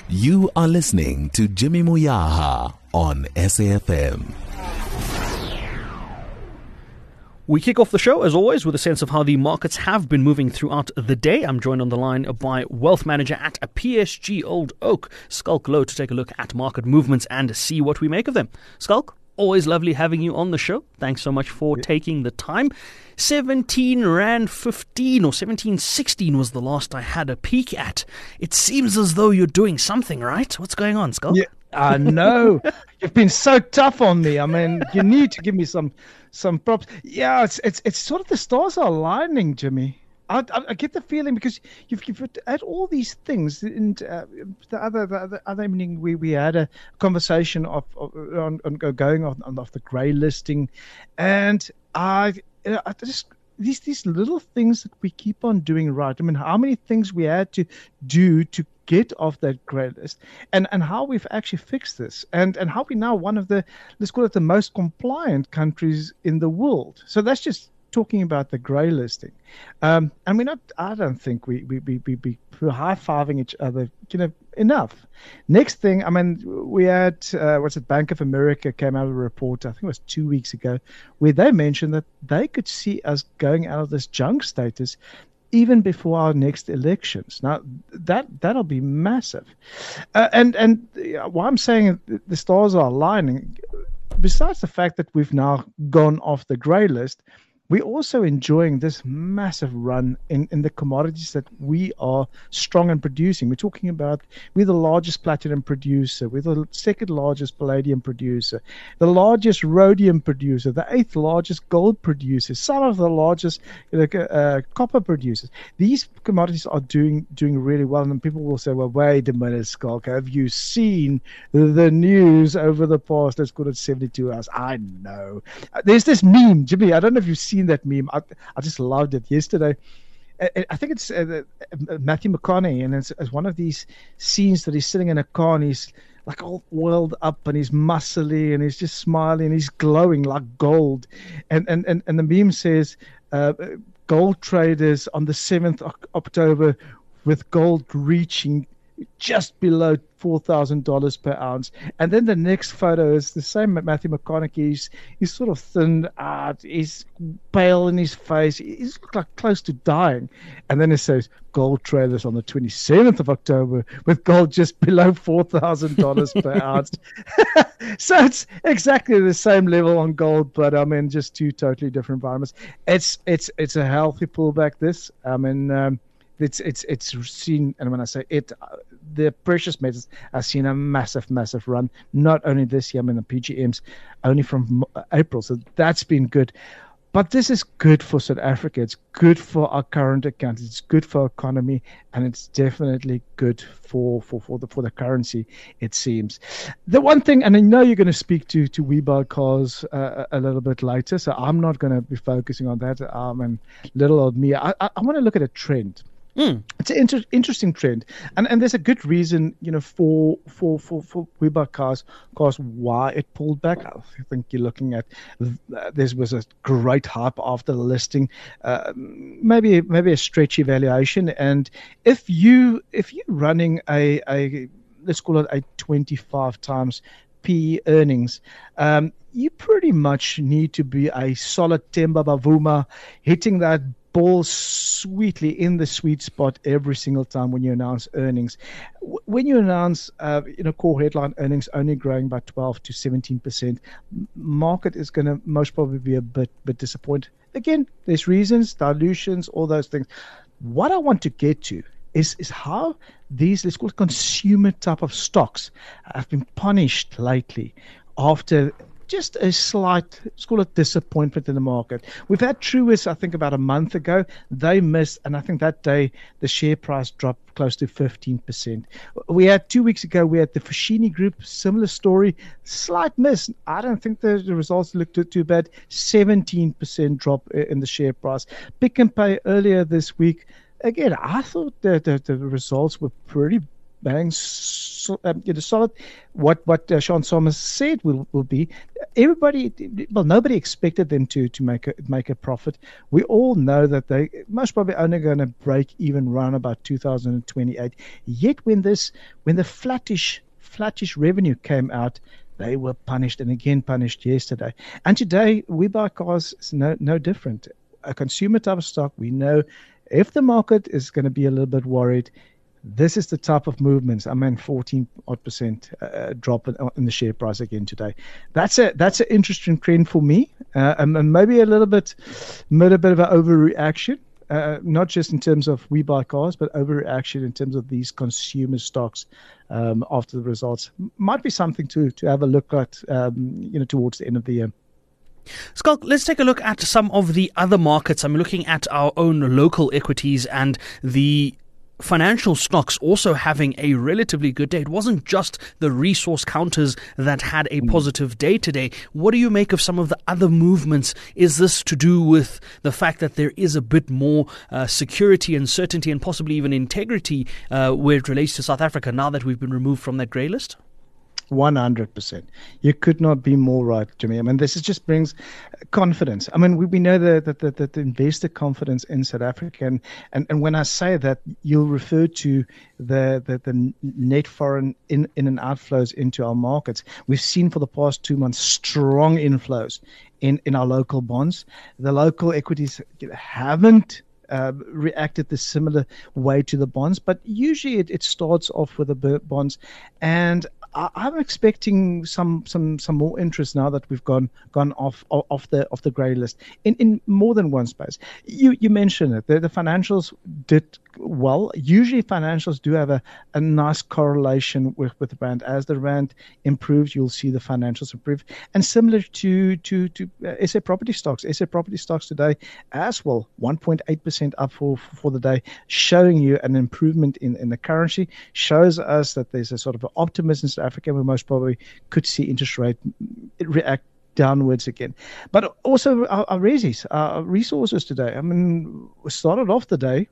You are listening to Jimmy Moyaha on SAFM. We kick off the show, as always, with a sense of how the markets have been moving throughout the day. I'm joined on the line by wealth manager at a PSG Old Oak, Skulk Low, to take a look at market movements and see what we make of them. Skulk, always lovely having you on the show. Thanks so much for taking the time. 17 Rand 15 or 17.16 was the last I had a peek at. It seems as though you're doing something, right? What's going on, Skulk? Yeah, I know. You've been so tough on me. I mean, you need to give me some props. Yeah, it's sort of the stars are aligning, Jimmy. I get the feeling because you've had all these things. And the other evening we had a conversation on going off the grey listing, and I just these little things that we keep on doing right. I mean, how many things we had to do to get off that grey list, and how we've actually fixed this, and how we're now one of the, let's call it, the most compliant countries in the world. So that's just talking about the grey listing. And we're not, I don't think we're high-fiving each other, enough. Next thing, I mean, we had, Bank of America came out with a report, I think it was 2 weeks ago, where they mentioned that they could see us going out of this junk status even before our next elections. Now, that'll be massive. And why I'm saying the stars are aligning, besides the fact that we've now gone off the grey list, we're also enjoying this massive run in the commodities that we are strong in producing. We're talking about, we're the largest platinum producer, we're the second largest palladium producer, the largest rhodium producer, the 8th largest gold producer, some of the largest copper producers. These commodities are doing really well, and people will say, well, wait a minute, Skulk, have you seen the news over the past, let's call it 72 hours? I know. There's this meme, Jimmy, I don't know if you've seen that meme. I just loved it yesterday. I think it's Matthew McConaughey, and it's one of these scenes that he's sitting in a car and he's like all oiled up and he's muscly and he's just smiling and he's glowing like gold. And the meme says, gold traders on the 7th October with gold reaching just below $4,000 per ounce. And then the next photo is the same Matthew McConaughey. He's sort of thinned out. He's pale in his face. He's like close to dying. And then it says gold traders on the 27th of October with gold just below $4,000 per ounce. So it's exactly the same level on gold, but I mean, just two totally different environments. It's a healthy pullback. This, I mean, it's seen, and when I say it, the precious metals have seen a massive run. Not only this year, I mean the PGMs only from April, so that's been good. But this is good for South Africa. It's good for our current account. It's good for our economy, and it's definitely good for the currency, it seems. The one thing, and I know you're going to speak to WeBuyCars a little bit later, so I'm not going to be focusing on that. And little old me, I want to look at a trend. It's an interesting trend, and there's a good reason, for WeBuyCars why it pulled back. I think you're looking at there was a great hype after the listing, maybe a stretchy valuation, and if you're running a let's call it a 25 times PE earnings, you pretty much need to be a solid Themba Bavuma, hitting that ball sweetly in the sweet spot every single time when you announce earnings. When you announce core headline earnings only growing by 12 to 17%, market is going to most probably be a bit disappointed. Again, there's reasons, dilutions, all those things. What I want to get to is how these, let's call it consumer type of stocks, have been punished lately after just a slight, let's call it, disappointment in the market. We've had Truist, I think, about a month ago. They missed, and I think that day the share price dropped close to 15%. We had 2 weeks ago, we had the Foschini Group, similar story, slight miss. I don't think the results looked too bad. 17% drop in the share price. Pick n Pay earlier this week, again, I thought that the results were pretty bang, solid. What Sean Summers said will be. Nobody expected them to make a profit. We all know that they most probably only going to break even around about 2028. Yet when the flattish revenue came out, they were punished and again punished yesterday. And today, We Buy Cars is no different. A consumer type of stock, we know if the market is going to be a little bit worried, this is the type of movements. 14% drop in the share price again today. That's an interesting trend for me, and maybe a little bit of an overreaction. Not just in terms of We Buy Cars, but overreaction in terms of these consumer stocks after the results. Might be something to have a look at, towards the end of the year. Schalk, let's take a look at some of the other markets. I'm looking at our own local equities and the financial stocks also having a relatively good day. It wasn't just the resource counters that had a positive day today. What do you make of some of the other movements? Is this to do with the fact that there is a bit more security and certainty and possibly even integrity where it relates to South Africa now that we've been removed from that grey list? 100%. You could not be more right, Jimmy. This just brings confidence. We know that the investor confidence in South Africa, and when I say that, you'll refer to the net foreign in and outflows into our markets. We've seen for the past 2 months strong inflows in our local bonds. The local equities haven't reacted the similar way to the bonds, but usually it starts off with the bonds, and I'm expecting some more interest now that we've gone off the grey list in more than one space. You mentioned it. The financials did well. Usually financials do have a nice correlation with the rand. As the rand improves, you'll see the financials improve. And similar to SA property stocks. SA property stocks today as well, 1.8% up for the day, showing you an improvement in the currency, shows us that there's a sort of an optimism in South Africa. We most probably could see interest rate react downwards again. But also our resources today. We started off the day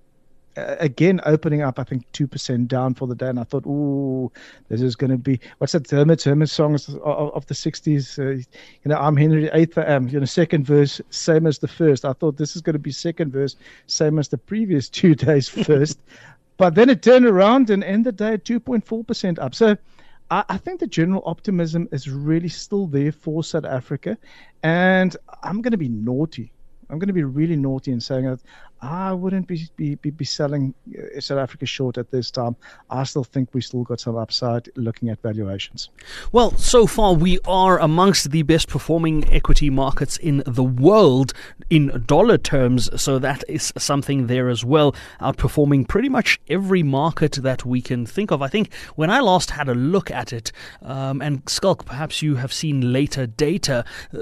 again opening up, I think 2% down for the day, and I thought, ooh, this is going to be, what's that Hermit songs of the 60s? I'm Henry VIII, I am. Second verse, same as the first. I thought this is going to be second verse, same as the previous 2 days first. But then it turned around and ended the day at 2.4% up. So I think the general optimism is really still there for South Africa, and I'm going to be naughty. I'm going to be really naughty in saying that I wouldn't be selling South Africa short at this time. I still think we still got some upside looking at valuations. Well, so far we are amongst the best performing equity markets in the world in dollar terms. So that is something there as well, outperforming pretty much every market that we can think of. I think when I last had a look at it, and Schalk, perhaps you have seen later data,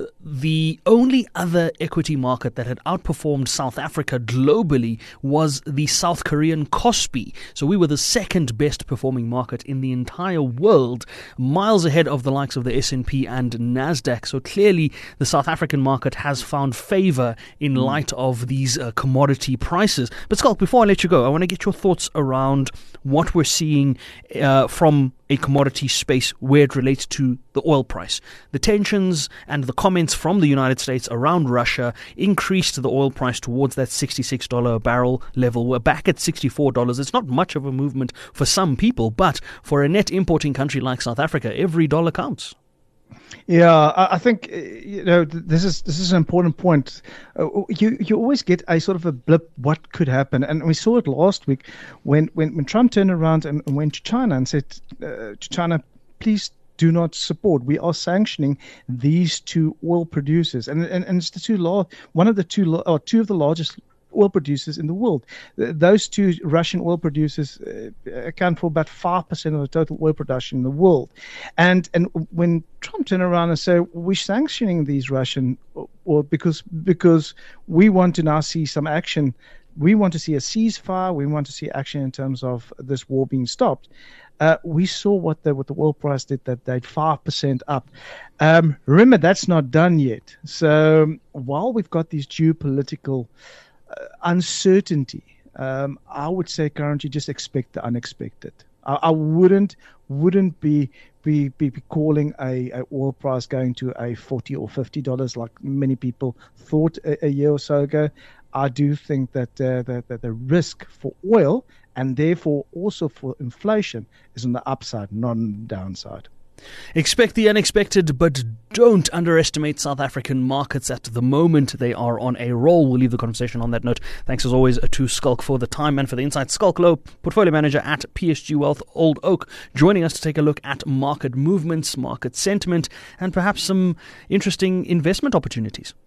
the only other equity market that had outperformed South Africa globally was the South Korean Kospi. So we were the second best performing market in the entire world, miles ahead of the likes of the S&P and Nasdaq. So clearly the South African market has found favor in light of these commodity prices. But Schalk, before I let you go, I want to get your thoughts around what we're seeing from a commodity space where it relates to the oil price. The tensions and the comments from the United States around Russia increased the oil price towards that $66 a barrel level. We're back at $64. It's not much of a movement for some people, but for a net importing country like South Africa, every dollar counts. Yeah, I think this is an important point. You always get a sort of a blip. What could happen? And we saw it last week when Trump turned around and went to China and said to China, please do not support. We are sanctioning these two oil producers, and it's the two of the largest oil producers in the world. Those two Russian oil producers account for about 5% of the total oil production in the world. And when Trump turned around and said, we're sanctioning these Russian oil because we want to now see some action. We want to see a ceasefire. We want to see action in terms of this war being stopped. We saw what the oil price did that day, 5% up. Remember, that's not done yet. So while we've got these geopolitical uncertainty, I would say currently just expect the unexpected. I wouldn't be calling a oil price going to a $40 or $50 like many people thought a year or so ago. I do think that the risk for oil and therefore also for inflation is on the upside, not on the downside. Expect the unexpected, but don't underestimate South African markets at the moment. They are on a roll. We'll leave the conversation on that note. Thanks as always to Schalk for the time and for the insight. Schalk Louw, portfolio manager at PSG Wealth Old Oak, joining us to take a look at market movements, market sentiment, and perhaps some interesting investment opportunities.